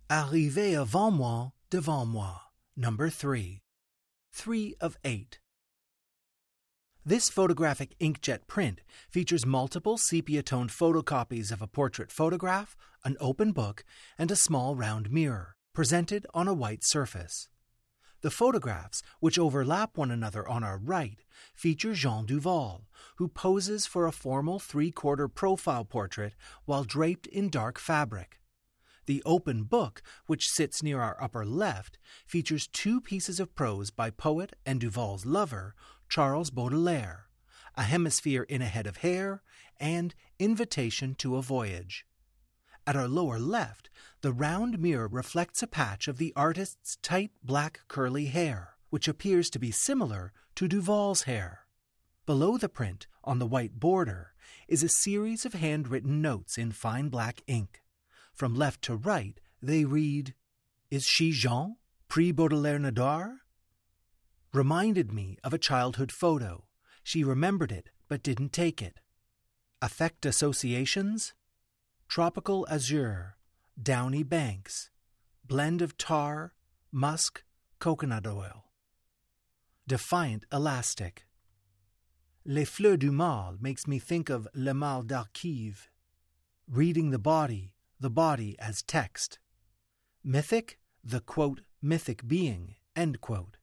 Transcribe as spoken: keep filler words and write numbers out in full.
Arrivé avant moi, devant moi, number three. Three of eight. This photographic inkjet print features multiple sepia-toned photocopies of a portrait photograph, an open book, and a small round mirror, presented on a white surface. The photographs, which overlap one another on our right, feature Jean Duval, who poses for a formal three-quarter profile portrait while draped in dark fabric. The open book, which sits near our upper left, features two pieces of prose by poet and Duval's lover, Charles Baudelaire, A Hemisphere in a Head of Hair, and Invitation to a Voyage. At our lower left, the round mirror reflects a patch of the artist's tight black curly hair, which appears to be similar to Duval's hair. Below the print, on the white border, is a series of handwritten notes in fine black ink. From left to right, they read, "Is she Jean? Prix Baudelaire Nadar?" Reminded me of a childhood photo. She remembered it, but didn't take it. Affect associations? Tropical azure, downy banks, blend of tar, musk, coconut oil. Defiant elastic. Les Fleurs du Mal makes me think of Le Mal d'Archive. Reading the body, the body as text. Mythic, the quote, mythic being, end quote.